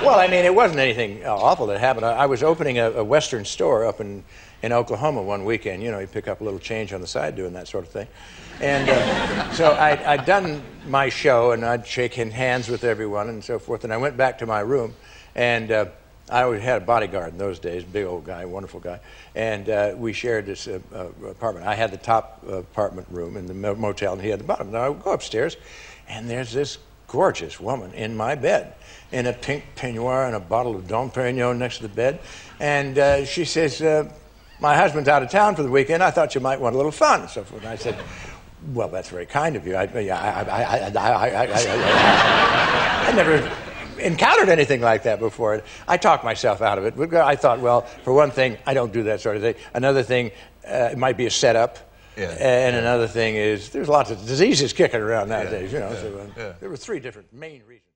Well, I mean, it wasn't anything awful that happened. I was opening a Western store up in Oklahoma one weekend. You know, you pick up a little change on the side doing that sort of thing. And so I'd done my show, and I'd shake hands with everyone and so forth. And I went back to my room, and I always had a bodyguard in those days, big old guy, wonderful guy. And we shared this apartment. I had the top apartment room in the motel, and he had the bottom. Now I would go upstairs, and there's this gorgeous woman in my bed in a pink peignoir and a bottle of Dom Perignon next to the bed. And she says, my husband's out of town for the weekend. I thought you might want a little fun and so forth. And I said, well, that's very kind of you. I never encountered anything like that before. I talked myself out of it. I thought, well, for one thing, I don't do that sort of thing. Another thing, it might be a setup. Yeah. And another thing is there's lots of diseases kicking around nowadays, you know. So there were three different main reasons.